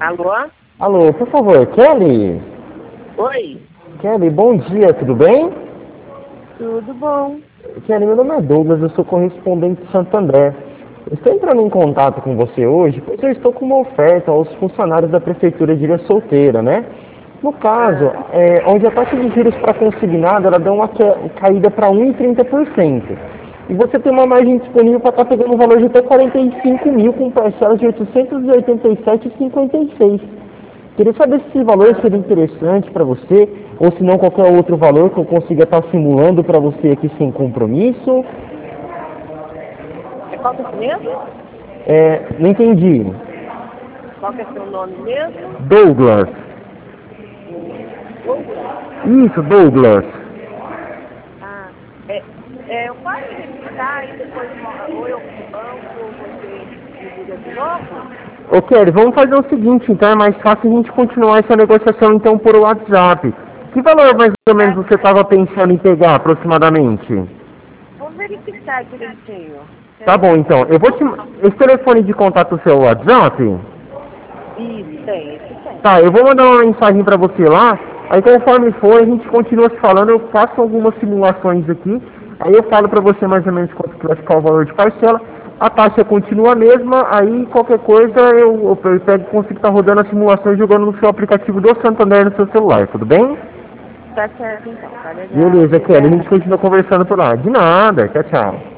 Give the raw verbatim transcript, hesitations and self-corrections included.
Alô? Alô, por favor, Kelly? Oi? Kelly, bom dia, tudo bem? Tudo bom? Kelly, meu nome é Douglas, eu sou correspondente de Santander. Eu estou entrando em contato com você hoje, pois eu estou com uma oferta aos funcionários da Prefeitura de Ilha Solteira, né? No caso, Ah, é, onde a taxa de juros para consignado, ela dá uma ca- caída para um vírgula trinta por cento. E você tem uma margem disponível para estar pegando um valor de até quarenta e cinco mil com parcelas de oitocentos e oitenta e sete vírgula cinquenta e seis. Queria saber se esse valor ah. seria interessante para você, ou se não qualquer outro valor que eu consiga estar simulando para você aqui sem compromisso. É qual que é o mesmo? É, não entendi. Qual que é seu nome mesmo? Douglas. Douglas? Isso, Douglas. Ah, é, é, eu posso verificar e depois mo- ou eu vou no banco ou você me liga de novo? Ô Kelly, vamos fazer o seguinte, então é mais fácil a gente continuar essa negociação então por WhatsApp. Que valor mais ou menos Tá, você estava pensando em pegar aproximadamente? vou verificar direitinho. Tá bom, Peraí. então. Eu vou te... Esse telefone de contato seu WhatsApp? Isso, tem, esse tem. Tá, eu vou mandar uma mensagem pra você lá. Aí conforme for, a gente continua se falando. Eu faço algumas simulações aqui. Aí eu falo pra você mais ou menos quanto que vai ficar o valor de parcela. A taxa continua a mesma. Aí qualquer coisa eu, eu pego e consigo estar rodando a simulação e jogando no seu aplicativo do Santander no seu celular, tudo bem? Tá certo então, tá legal. Beleza, Kelly. A gente Obrigada. continua conversando por lá. De nada. Tchau, tchau.